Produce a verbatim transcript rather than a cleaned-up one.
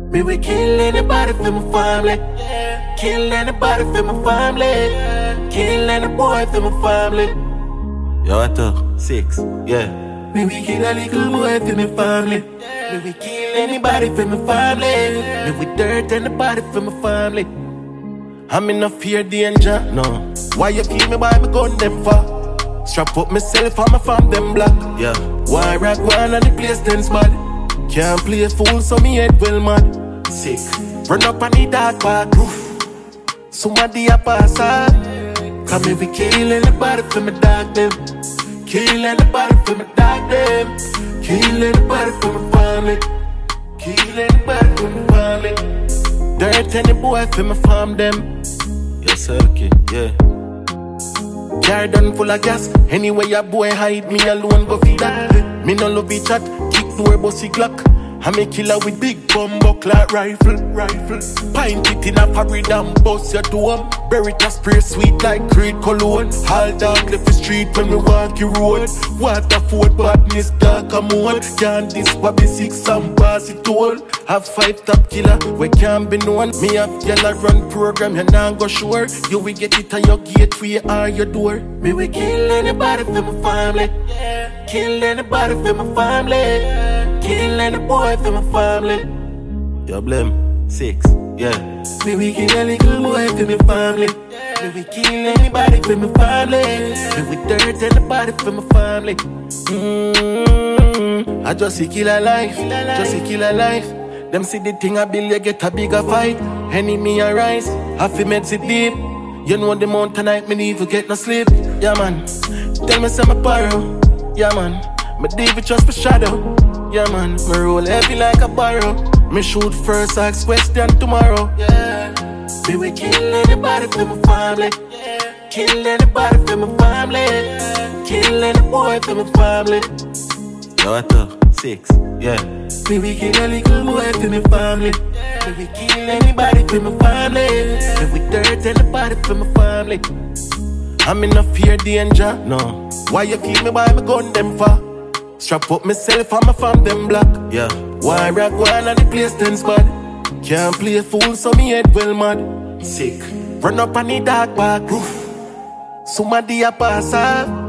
Me we kill anybody for my family. Kill anybody for my family. Kill any boy for my family. Yo, what up? Six, yeah. Me we kill a little boy for my family. Me we kill anybody for my family. Me we dirt anybody for my family. I'm in no fear danger, no. Why you keep me by me gun them for? Strap up myself on my farm them black. Yeah. Why rock one and the place tense bad? Can't play a fool so me head well mad. Sick. Run up on the dark path. Somebody a pass out. Come me we kill anybody for my dog them. Kill anybody for my dog them. Kill anybody for my family. Kill anybody for my family. Dirt any boy for my farm them. Yes, sir, okay, yeah. Garden full of gas. Anyway a boy hide, me alone go feed that. Me no love it chat. Kick door bossy clock. I'm a killer with big bumbo clock rifle, rifle. Pint it in a parade and bust your dome. Bury it a spray sweet like Creed cologne. All down the street when we walk your road. Waterford badness dark and moon. Can't this baby six and pass it all. Have five top killer, we can't be known. Me have yellow run program, you not go sure. You will get it on your gateway or your door. Me we kill anybody for my family. Kill anybody for my family. Kill any boy for my family. Yo, blame. Six, yeah. Me we kill a little boy for my family. Me we kill anybody for my family. Me we dirt anybody for my family. Mm-hmm. I just see kill a life, just see kill a life. Them see the thing I build, you get a bigger fight. Enemy arise, half the meds it deep. You know the mountain night, me need to get no sleep. Yeah man, tell me some apparel. Yeah man, me David trust for shadow. Yeah man, me roll heavy like a barrel. Me shoot first, ask question tomorrow. Yeah, me we kill anybody for my family. Yeah. Kill anybody for my family. Yeah. Kill any boy for my family. Yo, what up? Six, yeah. Me we kill a little boy for my family. Yeah. Me we kill anybody for my family. Yeah. Me we dirt anybody for my family. I'm in no fear danger, no. Why you keep me by my gun them for? Strap up myself on my farm them black. Yeah. Why rock one and the place tense bad? Can't play a fool so me head well mad. Sick. Run up on the dark path. Somebody a pass out.